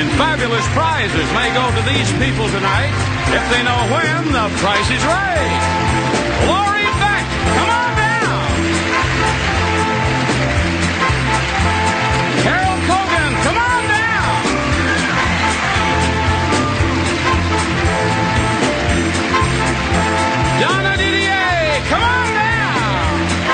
and fabulous prizes may go to these people tonight if they know when the price is right. Lori Beck, come on down. Carol Cogan, come on down. Donna Didier, come on down.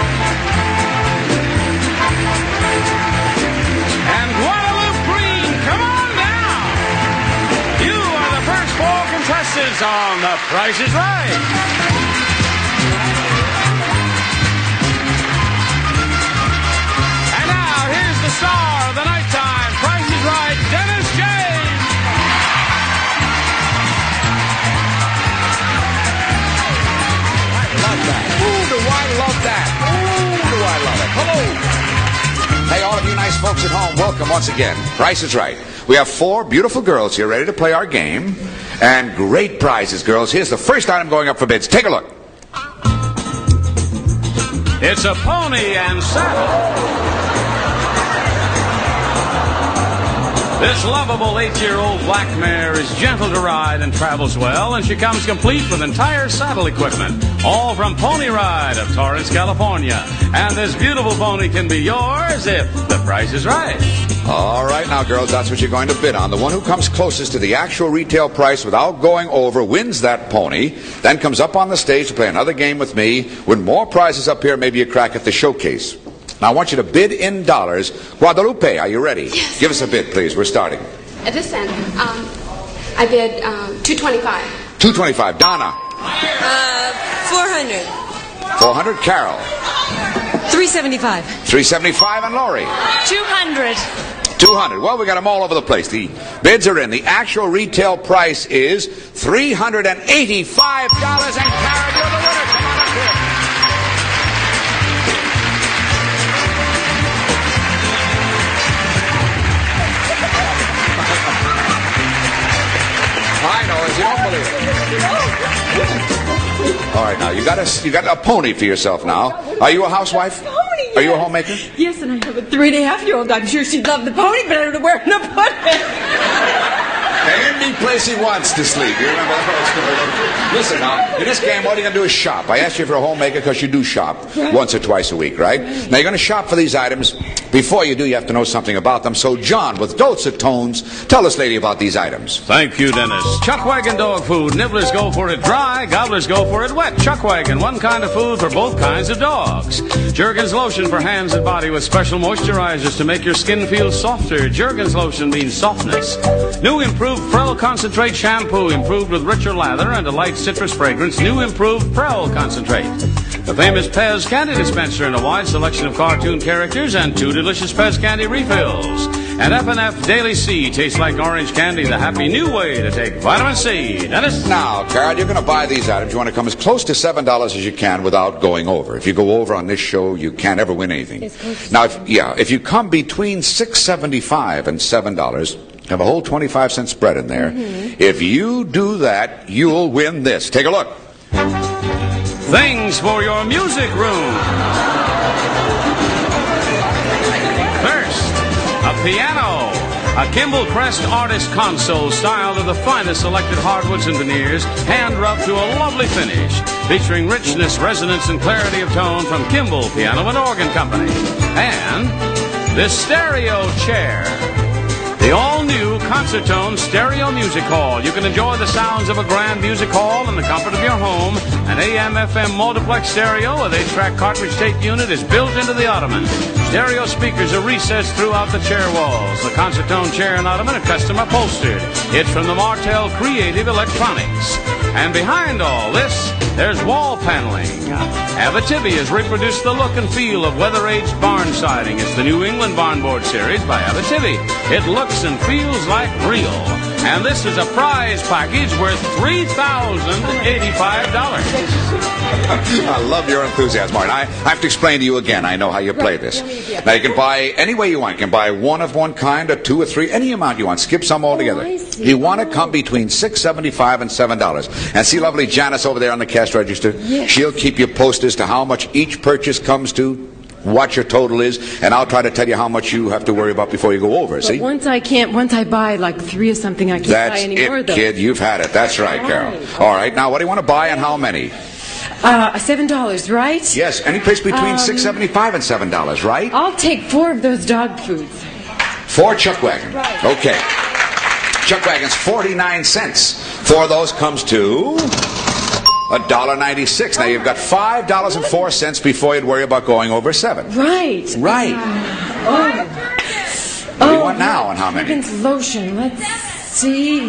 And Guadalupe Green, come on down. You are the first 4 contestants on The Price is Right. And now, here's the star of the nighttime Price is Right, Dennis James. Love that. Ooh, do I love that. Ooh, do I love it. Hello. Hey, all of you nice folks at home, welcome once again. Price is Right. We have 4 beautiful girls here ready to play our game. And great prizes, girls. Here's the first item going up for bids. Take a look. It's a pony and saddle. This lovable 8-year-old black mare is gentle to ride and travels well, and she comes complete with entire saddle equipment, all from Pony Ride of Torrance, California. And this beautiful pony can be yours if the price is right. All right, now, girls, that's what you're going to bid on. The one who comes closest to the actual retail price without going over wins that pony, then comes up on the stage to play another game with me, win more prizes up here, maybe a crack at the showcase. Now, I want you to bid in dollars. Guadalupe, are you ready? Yes. Give us a bid, please. We're starting. At this end, I bid $225. $225. Donna. $400. $400. Carol. $375. $375. And Lori. $200. $200. Well, we got them all over the place. The bids are in. The actual retail price is $385. And Carol, you're the winner. Come on up here. I know, as you don't believe it. All right, now you got a pony for yourself now. Are you a housewife? Are you a homemaker? Yes, and I have a 3.5-year-old. I'm sure she'd love the pony, but I don't know where to put it. Any place he wants to sleep. You remember that? Listen, now, in this game, all you're going to do is shop. I asked you if you're a homemaker because you do shop once or twice a week, right? Now, you're going to shop for these items. Before you do, you have to know something about them. So, John, with dulcet tones, tell us, lady, about these items. Thank you, Dennis. Chuckwagon dog food. Nibblers go for it dry. Gobblers go for it wet. Chuckwagon, one kind of food for both kinds of dogs. Jergens lotion for hands and body with special moisturizers to make your skin feel softer. Jergens lotion means softness. New improved Prel Concentrate shampoo, improved with richer lather and a light citrus fragrance. New improved Prel Concentrate. The famous Pez candy dispenser in a wide selection of cartoon characters and 2 delicious Pez candy refills. And F&F Daily C tastes like orange candy, the happy new way to take vitamin C. Dennis? Now, Carol, you're going to buy these items. You want to come as close to $7 as you can without going over. If you go over on this show, you can't ever win anything. Now, if you come between $6.75 and $7, have a whole 25-cent spread in there. If you do that, you'll win this. Take a look. Things for your music room. First, a piano. A Kimball Crest Artist Console styled of the finest selected hardwoods and veneers, hand-rubbed to a lovely finish, featuring richness, resonance, and clarity of tone from Kimball Piano and Organ Company. And this stereo chair. The all-new Concertone Stereo Music Hall. You can enjoy the sounds of a grand music hall in the comfort of your home. An AM/FM multiplex stereo with 8-track cartridge tape unit is built into the ottoman. Stereo speakers are recessed throughout the chair walls. The Concertone chair and ottoman are custom upholstered. It's from the Martel Creative Electronics. And behind all this, there's wall paneling. Abitibi has reproduced the look and feel of weather-aged barn siding. It's the New England Barn Board Series by Abitibi. It looks and feels like real. And this is a prize package worth $3,085. I love your enthusiasm, Martin. I have to explain to you again. I know how you play this. Now, you can buy any way you want. You can buy one of one kind, or 2 or 3, any amount you want. Skip some altogether. You want to come between $6.75 and $7. And see lovely Janice over there on the cash register? Yes. She'll keep you posted as to how much each purchase comes to what your total is, and I'll try to tell you how much you have to worry about before you go over. See? Once I buy like 3 or something, I can't buy any more. That's it, kid. You've had it. That's right, Carol. All right. Now, what do you want to buy and how many? $7, right? Yes. Any place between $6.75 and $7, right? I'll take 4 of those dog foods. 4 chuck wagons. Right. Okay. Chuck wagons, 49 cents. 4 of those comes to $1.96. Now you've got $5.04 before you'd worry about going over 7. Right. Right. What do you want now and how many? Fragrance lotion. Let's see.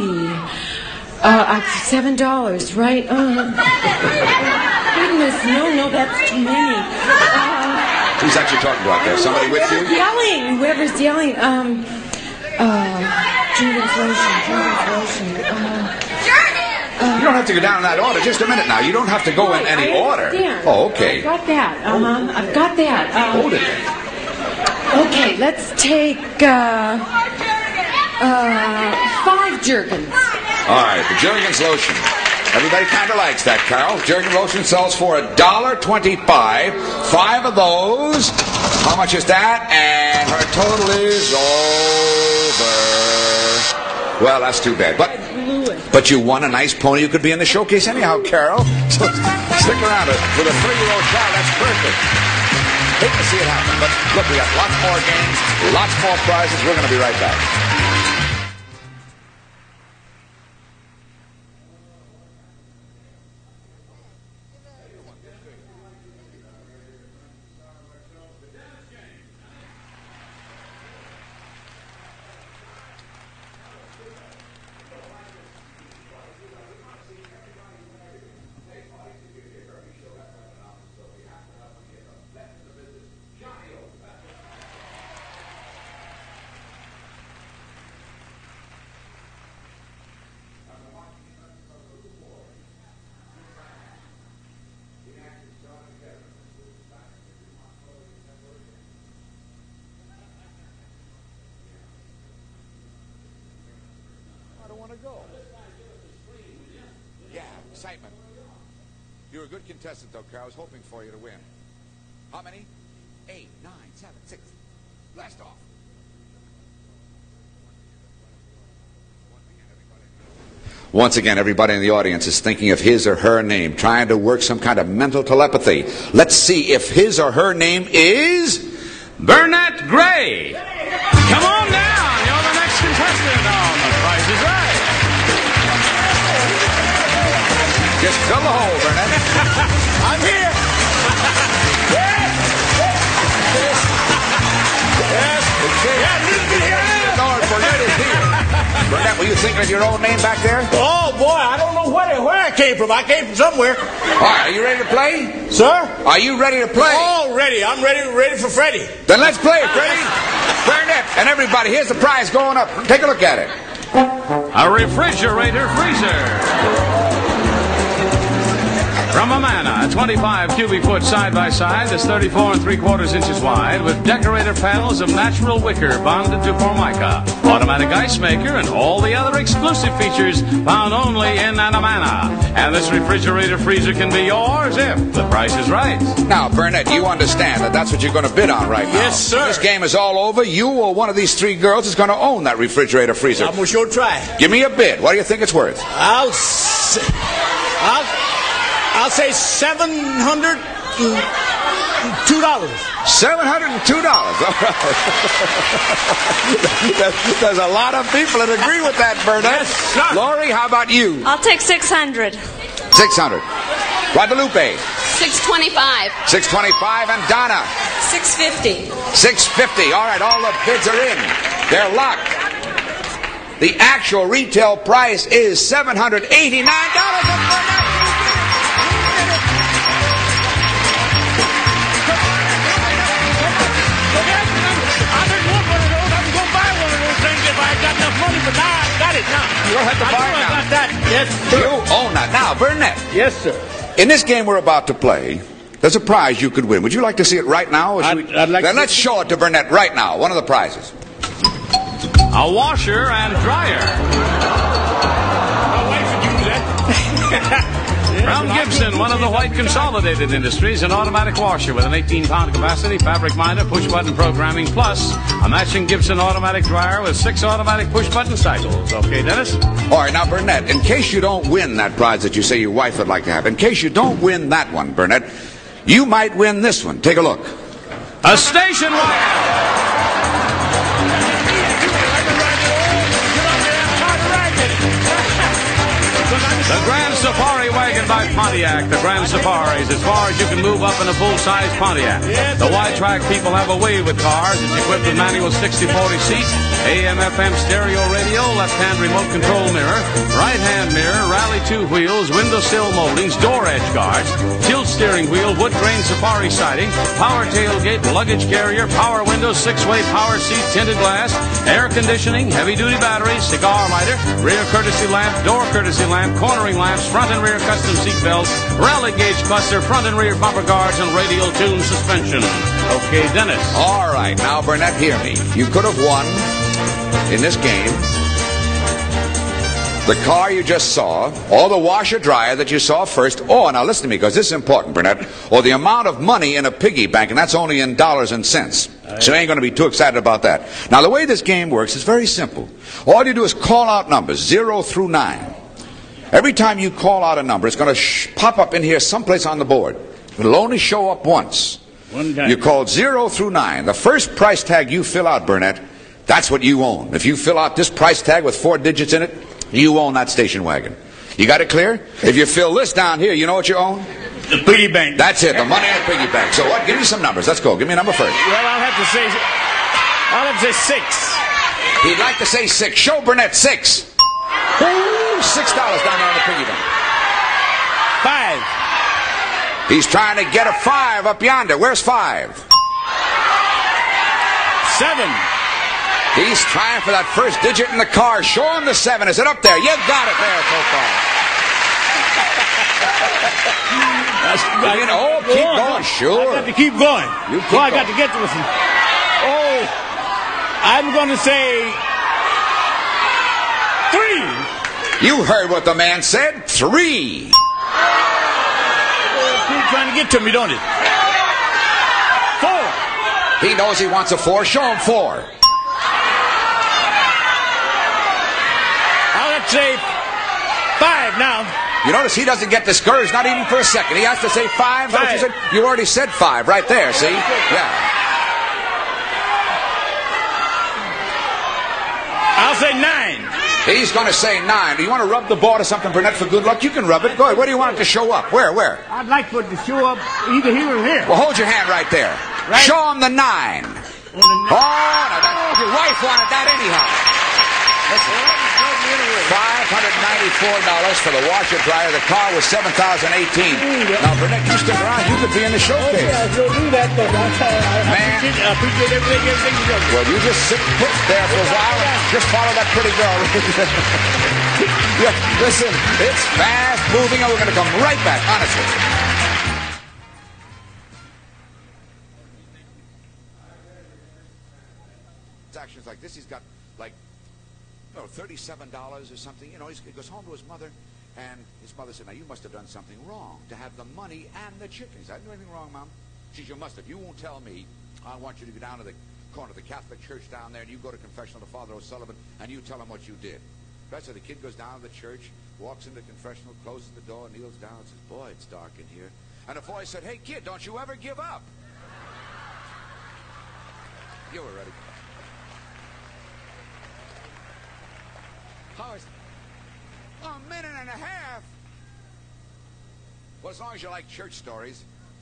$7, right? Goodness, no, that's too many. Who's actually talking to out there? Somebody with you? Whoever's yelling. Fragrance lotion. You don't have to go down in that order. Just a minute now. You don't have to go in any order. Oh, okay. I've got that. I've got that. Hold it. Okay, let's take 5 Jergens. All right, the Jergens lotion. Everybody kind of likes that, Carol. Jergens lotion sells for $1.25. 5 of those. How much is that? And her total is over. Well, that's too bad. But you won a nice pony. You could be in the showcase anyhow, Carol. So stick around. With a 3-year-old child, that's perfect. Hate to see it happen, but look, we got lots more games, lots more prizes. We're going to be right back. Excitement. You're a good contestant, though, Carol. I was hoping for you to win. How many? 8, 9, 7, 6. Blast off. Once again, everybody in the audience is thinking of his or her name, trying to work some kind of mental telepathy. Let's see if his or her name is Burnett Gray. Come on down. You're the next contestant on The Price is Right. Just fill the hole, Burnett. I'm here. Yes. Burnett is here. Burnett, were you thinking of your own name back there? Oh, boy, I don't know where I came from. I came from somewhere. All right, are you ready to play? Sir? Are you ready to play? All ready. I'm ready for Freddie. Then let's play, Freddie. Burnett, and everybody, here's the prize going up. Take a look at it. A refrigerator freezer. From Amana, a 25 cubic foot side-by-side that's 34 3/4 inches wide with decorator panels of natural wicker bonded to Formica, automatic ice maker, and all the other exclusive features found only in an Amana. And this refrigerator freezer can be yours if the price is right. Now, Burnett, you understand that that's what you're going to bid on right now. Yes, sir. When this game is all over, you or one of these 3 girls is going to own that refrigerator freezer. I'm going to sure try. Give me a bid. What do you think it's worth? I'll say $702. $702. There's a lot of people that agree with that, Burnett. Yes, sir. Lori, how about you? I'll take 600. 600. Guadalupe. 625. 625. And Donna. 650. 650. All right, all the bids are in. They're locked. The actual retail price is $789. You don't have to buy it now. Got that. Yes, sir. You own that. Now, Burnett. Yes, sir. In this game we're about to play, there's a prize you could win. Would you like to see it right now? Or should I'd like then to let's show it to Burnett right now. One of the prizes. A washer and dryer. My wife would use that. From Gibson, one of the White Consolidated Industries, an automatic washer with an 18-pound capacity, fabric minder, push-button programming, plus a matching Gibson automatic dryer with 6 automatic push-button cycles. Okay, Dennis? All right, now, Burnett, in case you don't win that prize that you say your wife would like to have, in case you don't win that one, Burnett, you might win this one. Take a look. A station wagon. The Grand Safari wagon by Pontiac. The Grand Safari is as far as you can move up in a full-size Pontiac. The wide-track people have a way with cars. It's equipped with manual 60/40 seat, AM/FM stereo radio, left-hand remote control mirror, right-hand mirror, rally 2 wheels, window sill moldings, door edge guards, tilt steering wheel, wood grain safari siding, power tailgate, luggage carrier, power windows, 6-way power seat, tinted glass, air conditioning, heavy-duty batteries, cigar lighter, rear courtesy lamp, door courtesy lamp, cornering lamps, front and rear custom seat belts, rally gauge cluster, front and rear bumper guards, and radial tune suspension. Okay, Dennis. All right, now, Burnett, hear me. You could have won in this game the car you just saw, or the washer dryer that you saw first, or, now listen to me, because this is important, Burnett, or the amount of money in a piggy bank, and that's only in dollars and cents. So you ain't going to be too excited about that. Now, the way this game works is very simple. All you do is call out numbers, 0 through 9. Every time you call out a number, it's going to pop up in here someplace on the board. It'll only show up once. One time. You called 0 through 9. The first price tag you fill out, Burnett, that's what you own. If you fill out this price tag with 4 digits in it, you own that station wagon. You got it clear? If you fill this down here, you know what you own? The piggy bank. That's it, the money in the piggy bank. So what? Give me some numbers. Let's go. Give me a number first. Well, I'll have to say 6. He'd like to say 6. Show Burnett 6. Ooh, $6 down there in the piggy bank. 5. He's trying to get a 5 up yonder. Where's 5? 7. He's trying for that first digit in the car. Show him the 7. Is it up there? You got it there so far. Keep going. Sure. I got to keep going. You keep I got to get to this. Oh, I'm going to say 3. You heard what the man said. 3. Keep trying to get to me, don't it? 4. He knows he wants a 4. Show him 4. I'll say 5 now. You notice he doesn't get discouraged, not even for a second. He has to say 5. What you said? You already said 5 right there, see? Yeah. I'll say 9. He's going to say 9. Do you want to rub the board or something, Burnett, for good luck? You can rub it. Go ahead. Where do you want it to show up? Where? I'd like for it to show up either here or here. Well, hold your hand right there. Right. Show him the 9. Oh, now your wife wanted that anyhow. Listen, $594 for the washer dryer. The car was $7,018. Now, Burnett, you stick around. You could be in the showcase. Yeah, we'll do that, though. Man. I appreciate everything you do. Well, you just sit put there for a while and just follow that pretty girl. Yeah, listen, it's fast moving, and we're going to come right back, honestly. Actions like this, he's got like $37 or something. You know, he goes home to his mother, and his mother said, "Now you must have done something wrong to have the money and the chickens." I didn't do anything wrong, Mom. She said, "You must have. You won't tell me. I want you to go down to the corner of the Catholic Church down there, and you go to confessional to Father O'Sullivan, and you tell him what you did." Right, so the kid goes down to the church, walks into confessional, closes the door, kneels down, and says, "Boy, it's dark in here." And the voice said, "Hey, kid, don't you ever give up." You were ready. How is it? A minute and a half. Well, as long as you like church stories.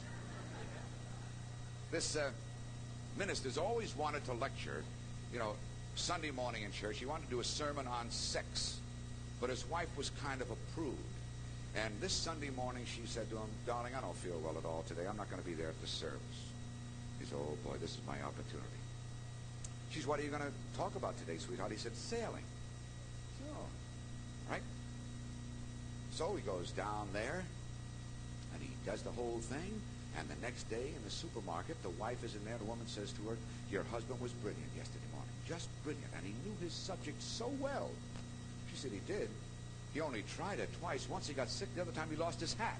This minister's always wanted to lecture, you know, Sunday morning in church. He wanted to do a sermon on sex, but his wife was kind of a prude. And this Sunday morning she said to him, "Darling, I don't feel well at all today. I'm not going to be there at the service." He said, "Oh boy, this is my opportunity." She said, "What are you going to talk about today, sweetheart?" He said, "Sailing." "Oh, right." So he goes down there and he does the whole thing. And the next day in the supermarket, the wife is in there. The woman says to her, "Your husband was brilliant yesterday morning. Just brilliant. And he knew his subject so well." She said, "He did?" He only tried it twice. Once he got sick, the other time he lost his hat.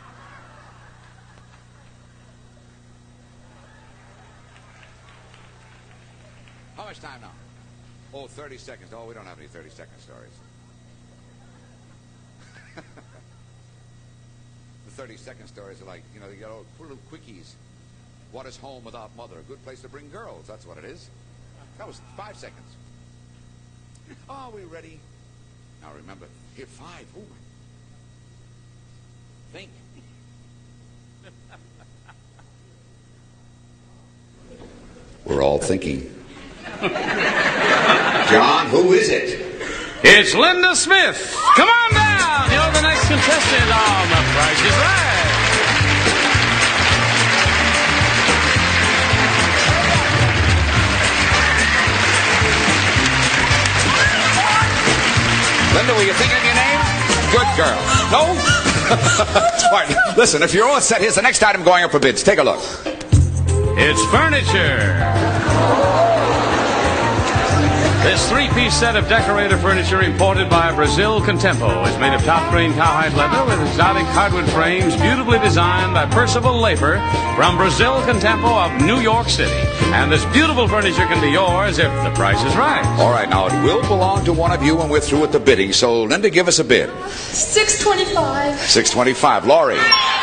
How much time now? Oh, 30 seconds. Oh, we don't have any 30-second stories. The 30-second stories are like, you know, you got all little quickies. What is home without mother? A good place to bring girls. That's what it is. That was 5 seconds. Are we ready? Now remember, here 5. Oh, my. Think. We're all thinking. John, who is it? It's Linda Smith. Come on down. You're the next contestant on The Price is Right. Linda, were you thinking of your name? Good girl. No? Smart. Listen, if you're all set, here's the next item going up for bids. Take a look. It's furniture. This three-piece set of decorator furniture imported by Brazil Contempo is made of top-grain cowhide leather with exotic hardwood frames beautifully designed by Percival Laper from Brazil Contempo of New York City. And this beautiful furniture can be yours if the price is right. All right, now it will belong to one of you when we're through with the bidding. So, Linda, give us a bid. $625. $625. Laurie.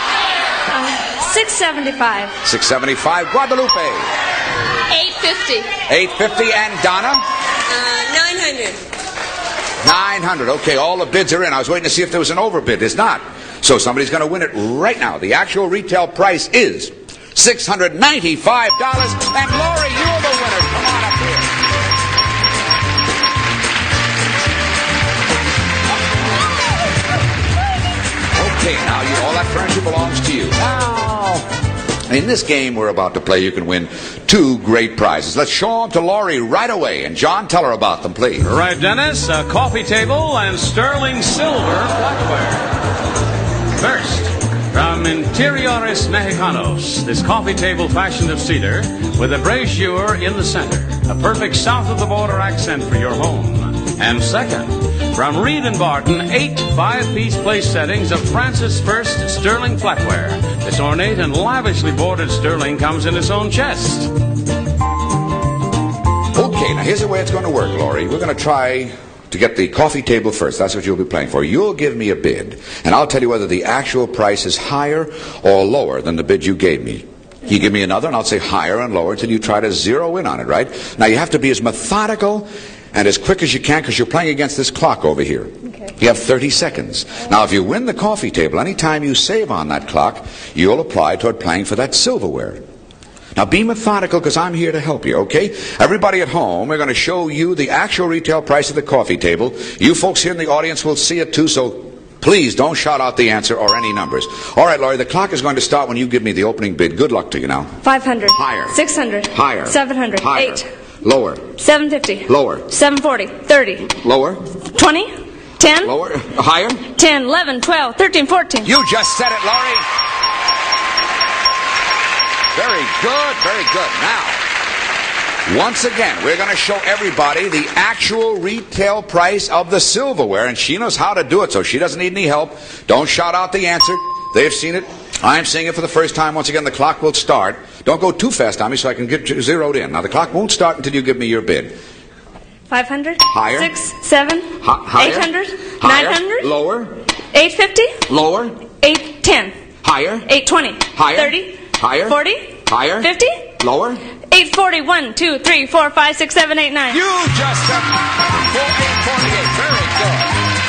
$675. $675. Guadalupe. $850. $850. And Donna. $900. $900. Okay, all the bids are in. I was waiting to see if there was an overbid. There's not. So somebody's going to win it right now. The actual retail price is $695. And Laurie, you're the winner. Come on up here. Okay, now all that furniture belongs to you. Now, in this game we're about to play, you can win 2 great prizes. Let's show them to Laurie right away. And John, tell her about them, please. Right, Dennis. A coffee table and sterling silver flatware. First, from Interiores Mexicanos, this coffee table fashioned of cedar with a brazier in the center, a perfect south-of-the-border accent for your home. And second, from Reed & Barton, 8 5-piece place settings of Francis First sterling flatware. This ornate and lavishly bordered sterling comes in its own chest. Okay, now here's the way it's going to work, Laurie. We're going to try to get the coffee table first. That's what you'll be playing for. You'll give me a bid, and I'll tell you whether the actual price is higher or lower than the bid you gave me. You give me another, and I'll say higher and lower until you try to zero in on it, right? Now, you have to be as methodical and as quick as you can because you're playing against this clock over here. Okay. You have 30 seconds. Now, if you win the coffee table, anytime you save on that clock, you'll apply toward playing for that silverware. Now, be methodical because I'm here to help you, okay? Everybody at home, we're going to show you the actual retail price of the coffee table. You folks here in the audience will see it too, so please don't shout out the answer or any numbers. All right, Laurie, the clock is going to start when you give me the opening bid. Good luck to you now. 500. Higher. 600. Higher. 700. Higher. 8. Lower. 750. Lower. 740. 30. Lower. 20. 10. Lower. Higher. 10. 11. 12. 13. 14. You just said it, Laurie. Very good, very good. Now, once again, we're going to show everybody the actual retail price of the silverware, and she knows how to do it, so she doesn't need any help. Don't shout out the answer. They've seen it. I'm seeing it for the first time. Once again, the clock will start. Don't go too fast on me so I can get zeroed in. Now, the clock won't start until you give me your bid. 500. Higher. 6. 7. Higher. 800. Higher. 900. Lower. 850. Lower. 810. Higher. 820. Higher. 30. Higher. 40. Higher. 50. Lower. 840. 1, 2, 3, 4, 5, 6, 7, 8, 9. You just said 48. Very good.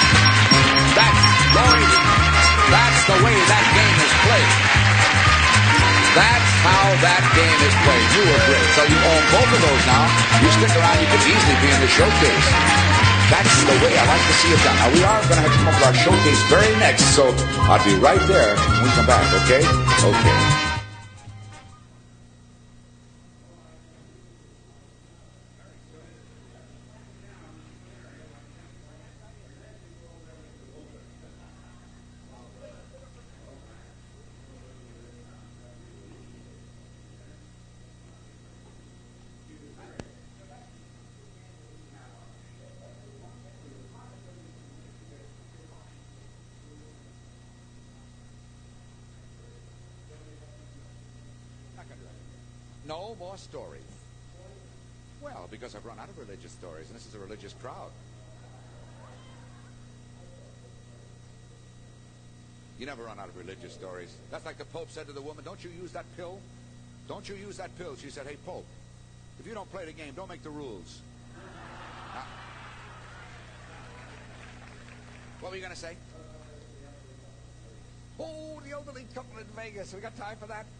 That's the way that game is played. That's how that game is played. You were great. So you own both of those now. You stick around, you could easily be in the showcase. That's the way I like to see it done. Now, we are going to have to come up with our showcase very next, so I'll be right there when we come back, okay? Okay. No more stories. Well, because I've run out of religious stories, and this is a religious crowd. You never run out of religious stories. That's like the Pope said to the woman, don't you use that pill? Don't you use that pill? She said, hey, Pope, if you don't play the game, don't make the rules. What were you going to say? Oh, the elderly couple in Vegas. We got time for that?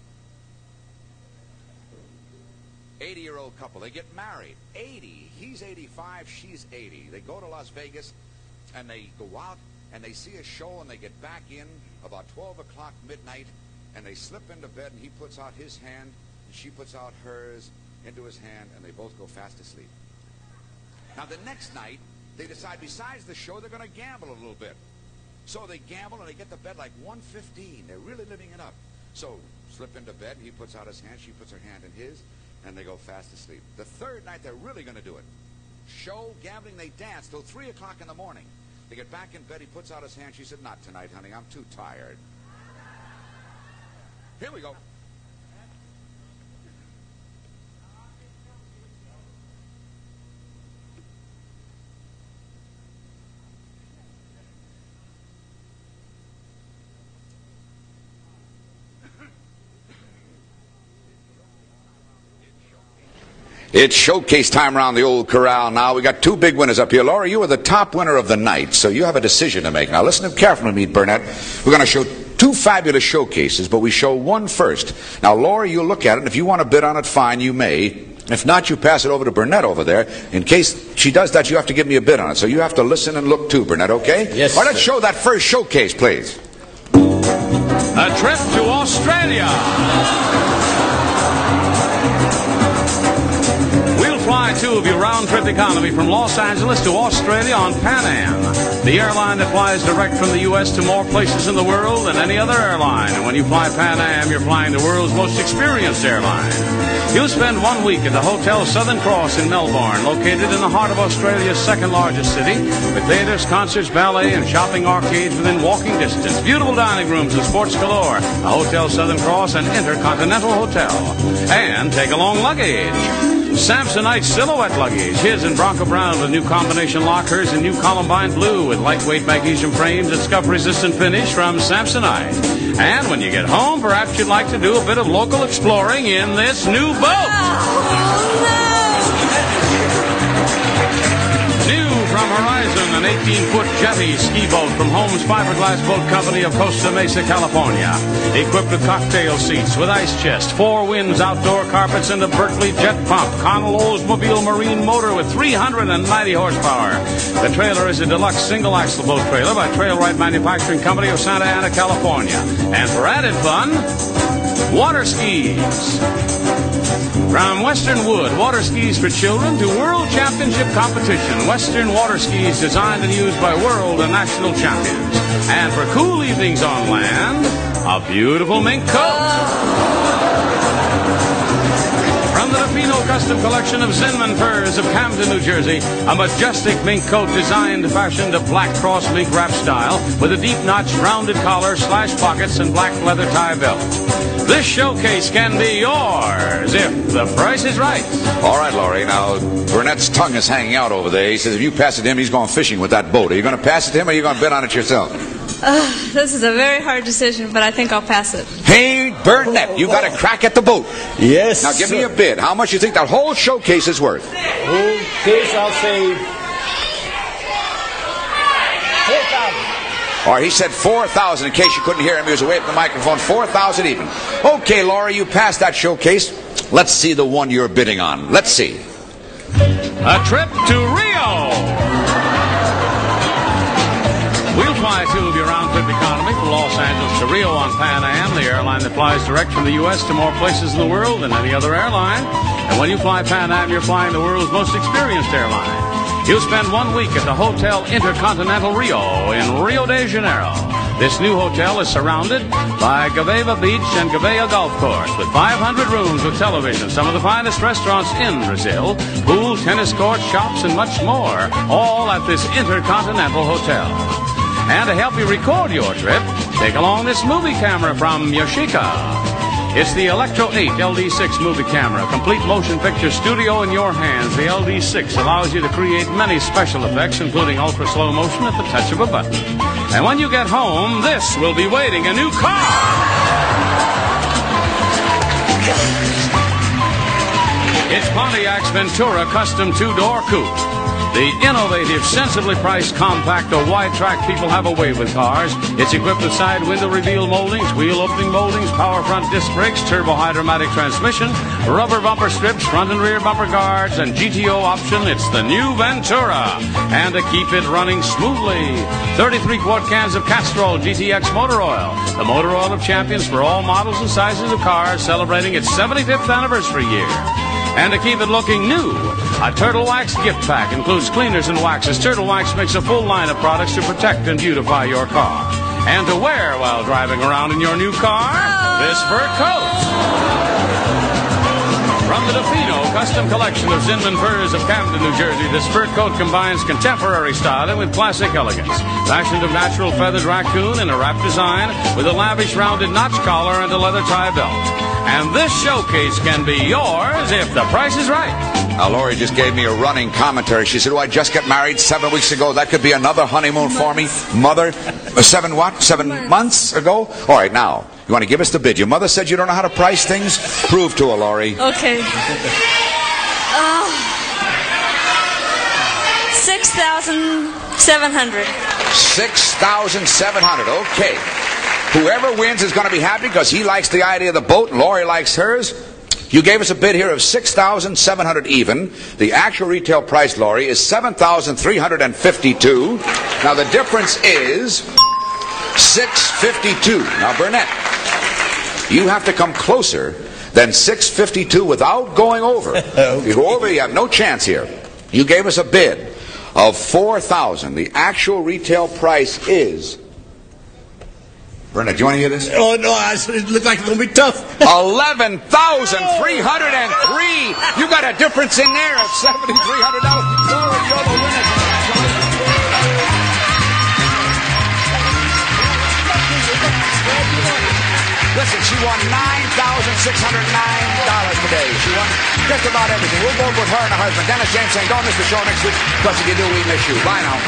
80-year-old couple. They get married. 80. He's 85. She's 80. They go to Las Vegas, and they go out, and they see a show, and they get back in about 12 o'clock midnight, and they slip into bed, and he puts out his hand, and she puts out hers into his hand, and they both go fast asleep. Now, the next night, they decide, besides the show, they're going to gamble a little bit. So they gamble, and they get to bed like 1:15. They're really living it up. So, slip into bed, and he puts out his hand, she puts her hand in his, and they go fast asleep. The third night, they're really going to do it. Show, gambling, they dance till 3 o'clock in the morning. They get back in bed, he puts out his hand, she said, not tonight, honey, I'm too tired. Here we go. It's showcase time around the old corral now. We got two big winners up here. Laura, you are the top winner of the night, so you have a decision to make. Now listen carefully to me, Burnett. We're going to show two fabulous showcases, but we show one first. Now, Laura, you look at it, and if you want to bid on it, fine, you may. If not, you pass it over to Burnett over there. In case she does that, you have to give me a bid on it. So you have to listen and look too, Burnett, okay? Yes, All right, let's show that first showcase, please. A trip to Australia. We'll fly two of your round-trip economy from Los Angeles to Australia on Pan Am, the airline that flies direct from the U.S. to more places in the world than any other airline. And when you fly Pan Am, you're flying the world's most experienced airline. You'll spend 1 week at the Hotel Southern Cross in Melbourne, located in the heart of Australia's second-largest city, with theaters, concerts, ballet, and shopping arcades within walking distance. Beautiful dining rooms and sports galore. A Hotel Southern Cross and Intercontinental Hotel. And take along luggage. Samsonite Silhouette luggage. His in Bronco Brown with new combination lockers and new Columbine Blue with lightweight magnesium frames and scuff-resistant finish from Samsonite. And when you get home, perhaps you'd like to do a bit of local exploring in this new boat. New from Horizon, an 18-foot jetty ski boat from Holmes Fiberglass Boat Company of Costa Mesa, California. Equipped with cocktail seats, with ice chest, 4 winds, outdoor carpets, and a Berkeley jet pump. Connell Oldsmobile marine motor with 390 horsepower. The trailer is a deluxe single-axle boat trailer by Trailride Manufacturing Company of Santa Ana, California. And for added fun, water skis. From Western Wood, water skis for children to World Championship competition. Western water skis designed and used by world and national champions. And for cool evenings on land, a beautiful mink coat. From the Rufino Custom Collection of Zinman Furs of Camden, New Jersey, a majestic mink coat designed, fashioned to black cross mink wrap style with a deep-notched rounded collar, slash pockets, and black leather tie belt. This showcase can be yours if the price is right. All right, Laurie. Now, Burnett's tongue is hanging out over there. He says if you pass it to him, he's going fishing with that boat. Are you going to pass it to him or are you going to bid on it yourself? This is a very hard decision, but I think I'll pass it. Hey, Burnett, you got a crack at the boat. Yes. Now, give me a bid. How much do you think that whole showcase is worth? Whole case, I'll say 4,000. All right, he said 4,000. In case you couldn't hear him, he was away from the microphone. 4,000 even. Okay, Laura, you passed that showcase. Let's see the one you're bidding on. Let's see. A trip to Rio. We'll fly two of your round-trip economy from Los Angeles to Rio on Pan Am, the airline that flies direct from the U.S. to more places in the world than any other airline. And when you fly Pan Am, you're flying the world's most experienced airline. You'll spend 1 week at the Hotel Intercontinental Rio in Rio de Janeiro. This new hotel is surrounded by Gaveva Beach and Gavea Golf Course with 500 rooms with television, some of the finest restaurants in Brazil, pool, tennis courts, shops, and much more, all at this Intercontinental Hotel. And to help you record your trip, take along this movie camera from Yoshika. It's the Electro 8 LD6 movie camera, complete motion picture studio in your hands. The LD6 allows you to create many special effects, including ultra slow motion at the touch of a button. And when you get home, this will be waiting, a new car. It's Pontiac's Ventura Custom 2-Door Coupe. The innovative, sensibly priced, compact, or wide-track people have a way with cars. It's equipped with side window reveal moldings, wheel opening moldings, power front disc brakes, turbo hydromatic transmission, rubber bumper strips, front and rear bumper guards, and GTO option. It's the new Ventura. And to keep it running smoothly, 33-quart cans of Castrol GTX motor oil, the motor oil of champions for all models and sizes of cars, celebrating its 75th anniversary year. And to keep it looking new, a Turtle Wax gift pack includes cleaners and waxes. Turtle Wax makes a full line of products to protect and beautify your car. And to wear while driving around in your new car, this fur coat. From the DeFino Custom Collection of Zinman Furs of Camden, New Jersey, this fur coat combines contemporary styling with classic elegance. Fashioned of natural feathered raccoon in a wrap design with a lavish rounded notch collar and a leather tie belt. And this showcase can be yours if the price is right. Now, Lori just gave me a running commentary. She said, I just got married 7 weeks ago. That could be another honeymoon for me. Mother, 7 what? 7 months ago? All right, now, you want to give us the bid. Your mother said you don't know how to price things? Prove to her, Lori. Okay. 6,700. 6,700. Okay. Whoever wins is going to be happy because he likes the idea of the boat and Lori likes hers. You gave us a bid here of 6,700 even. The actual retail price, Lori, is 7,352. Now the difference is 652. Now, Burnett, you have to come closer than 652 without going over. If you go over, you have no chance here. You gave us a bid of 4,000. The actual retail price is... Bernard, do you want to hear this? Oh, no, it looks like it's going to be tough. 11,303. You got a difference in there of $7,300. Lori, you're the winner. Listen, she won $9,609 today. She won just about everything. We'll go with her and her husband. Dennis James saying, don't miss the show next week, because if you do, we miss you. Bye now.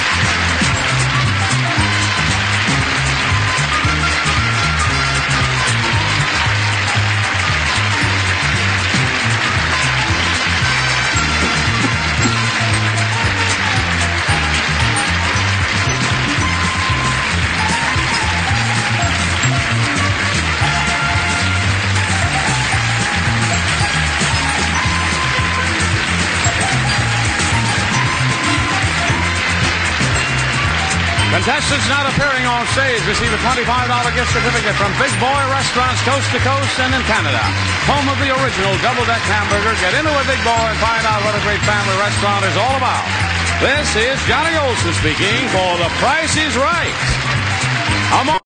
Contestants not appearing on stage receive a $25 gift certificate from Big Boy Restaurants coast to coast and in Canada. Home of the original double-deck hamburger. Get into a Big Boy and find out what a great family restaurant is all about. This is Johnny Olson speaking for The Price is Right.